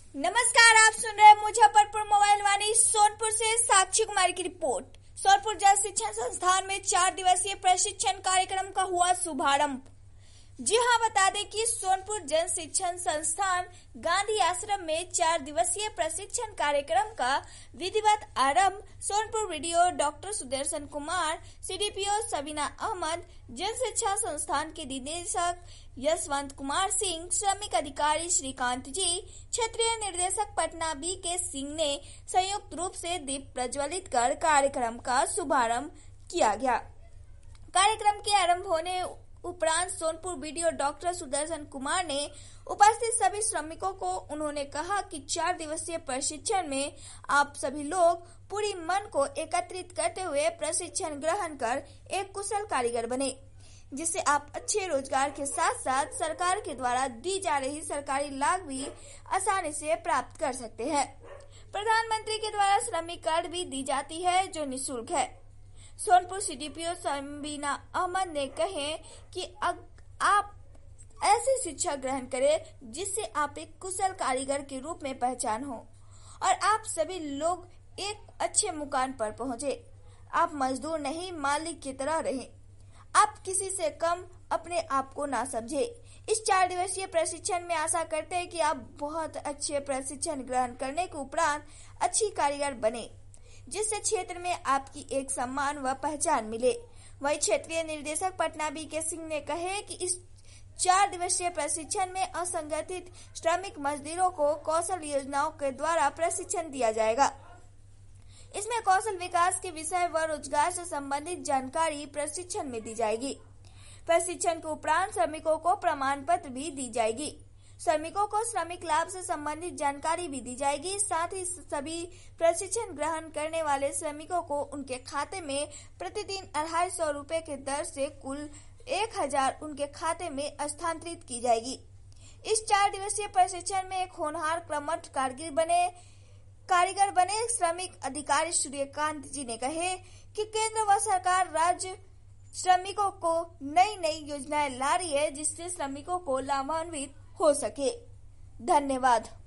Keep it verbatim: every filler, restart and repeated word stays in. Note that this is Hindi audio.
नमस्कार, आप सुन रहे हैं मुजफ्फरपुर मोबाइल वाणी। सोनपुर से साक्षी कुमारी की रिपोर्ट। सोनपुर जल शिक्षण संस्थान में चार दिवसीय प्रशिक्षण कार्यक्रम का हुआ शुभारंभ। जी हां, बता दें कि सोनपुर जल शिक्षण संस्थान गांधी आश्रम में चार दिवसीय प्रशिक्षण कार्यक्रम का विधिवत आरंभ Sonpur BDO doctor Sudarshan Kumar, CDPO Sabina Ahmad, जन शिक्षा संस्थान के निदेशक यशवंत कुमार सिंह, श्रमिक अधिकारी श्रीकांत जी, क्षेत्रीय निर्देशक पटना बी के सिंह ने संयुक्त रूप से दीप प्रज्वलित कर कार्यक्रम का शुभारंभ किया गया। कार्यक्रम के आरंभ होने उपरांत सोनपुर वीडियो डॉक्टर सुदर्शन कुमार ने उपस्थित सभी श्रमिकों को उन्होंने कहा कि चार दिवसीय प्रशिक्षण में आप सभी लोग पूरी मन को एकत्रित करते हुए प्रशिक्षण ग्रहण कर एक कुशल कारीगर बने, जिससे आप अच्छे रोजगार के साथ साथ सरकार के द्वारा दी जा रही सरकारी लाभ भी आसानी से प्राप्त कर सकते हैं। प्रधानमंत्री के द्वारा श्रमिक कार्ड भी दी जाती है जो निःशुल्क है। सोनपुर सीडीपीओ सबीना अहमद ने कहे कि आप ऐसी शिक्षा ग्रहण करें जिससे आप एक कुशल कारीगर के रूप में पहचान हो और आप सभी लोग एक अच्छे मुकाम पर पहुंचे। आप मजदूर नहीं, मालिक की तरह रहें। आप किसी से कम अपने आप को ना समझे। इस चार दिवसीय प्रशिक्षण में आशा करते हैं कि आप बहुत अच्छे प्रशिक्षण ग्रहण करने के उपरांत अच्छी कारीगर बने, जिससे क्षेत्र में आपकी एक सम्मान व पहचान मिले। वही क्षेत्रीय निर्देशक पटना बी के सिंह ने कहे कि इस चार दिवसीय प्रशिक्षण में असंगठित श्रमिक मजदूरों को कौशल योजनाओं के द्वारा प्रशिक्षण दिया जाएगा। इसमें कौशल विकास के विषय व रोजगार से संबंधित जानकारी प्रशिक्षण में दी जाएगी। प्रशिक्षण के उपरांत श्रमिकों को प्रमाण पत्र भी दी जाएगी। श्रमिकों को श्रमिक लाभ से संबंधित जानकारी भी दी जाएगी। साथ ही सभी प्रशिक्षण ग्रहण करने वाले श्रमिकों को उनके खाते में प्रतिदिन अढ़ाई सौ रूपये के दर से कुल एक हजार उनके खाते में स्थानांतरित की जाएगी। इस चार दिवसीय प्रशिक्षण में एक होनहार कर्मठ कारीगर बने कारीगर बने श्रमिक अधिकारी सूर्यकांत जी ने कहे कि केंद्र व सरकार राज्य श्रमिकों को नई नई योजनाएं ला रही है, जिससे श्रमिकों को लाभान्वित हो सके। धन्यवाद।